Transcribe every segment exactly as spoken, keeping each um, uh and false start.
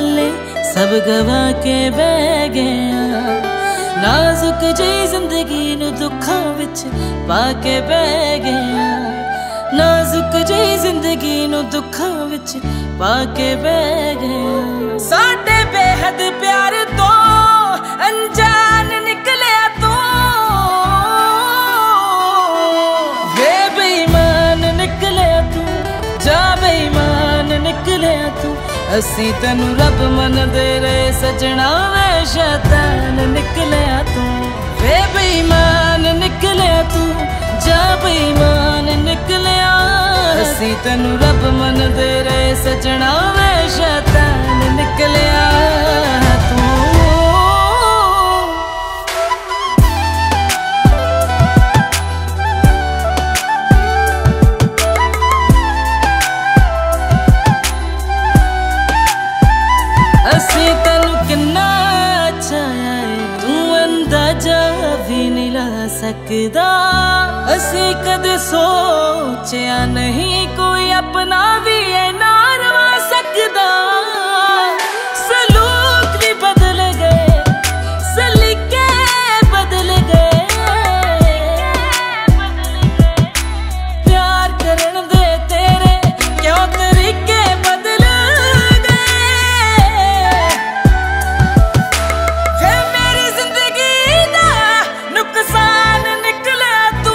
पल्ले सब गवा के बह गया। नाजुक जी जिंदगी नू दुखां विच पा के बह गया। नाजुक जी जिंदगी नू दुखां विच पा के बह गया। साडे बेहद प्यार तो अनजान निकलिया तू, वे बेईमान निकलिया तू, जा बेईमान निकलिया तू। असी तेनू रब मनदे रहे सजना, वे शैतान निकलिया तू। वे बेईमान निकलिया तू, जा बेईमान निकलिया। असी तेनू रब मनदे रहे सजना, वे शैतान निकलिया तू। असी तेनू किन्ना चाहया है, तू अंदाजा भी नहीं ला सकदा। असी कदे सोचिया नहीं कोई अपना भी इन्ना रवा सकदा। सलूक भी बदल गए, सलीके बदल गए। प्यार करन दे तेरे क्यों तरीके बदल गए। वे मेरी जिंदगी दा नुकसान निकले तू,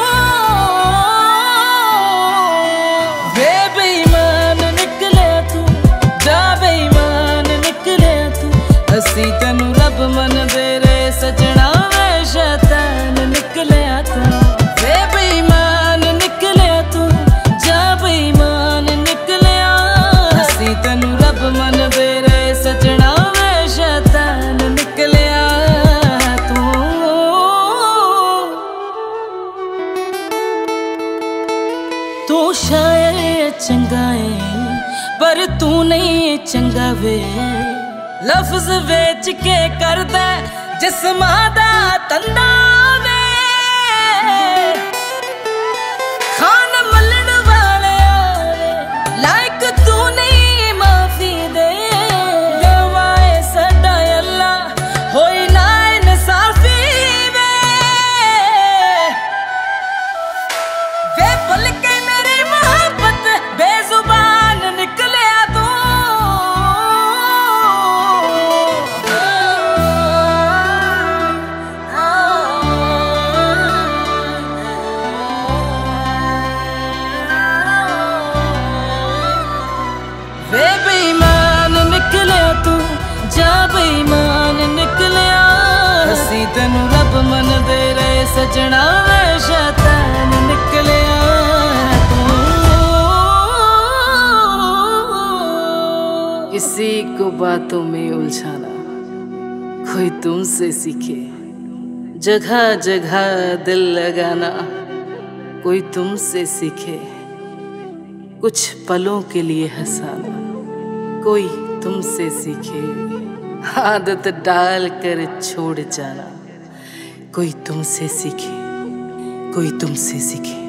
वे बेईमान निकले तू, जा बेईमान निकले तू। असी तेनू रब मनदे रहे सजना, वे शैतान निकले तू। वे बेईमान निकले तू, जा बेईमान निकले। असी तेनू रब मनदे रहे सजना, वे शैतान निकले तू। तू शायद चंगा है पर तू नहीं चंगा वे। लफ्ज वेच के करदा जिस्मां दा तंदा वे। खान मलन वाले लाइक तू नहीं माफी दे। गवाए साडा अल्लाह होई ना इंसाफी वे। वे भुल के मेरी मोहब्बत बेजुबान निकलिया तू। वे बेईमान निकलिया तू, जा बेईमान निकलिया। असी तेनू रब मनदे रहे सजना, वे शैतान निकलिया तू। किसी को बातों में उलझाना कोई तुमसे सीखे। जगह जगह दिल लगाना कोई तुमसे सीखे। कुछ पलों के लिए हंसाना कोई तुमसे सीखे। आदत डाल कर छोड़ जाना कोई तुमसे सीखे, कोई तुमसे सीखे।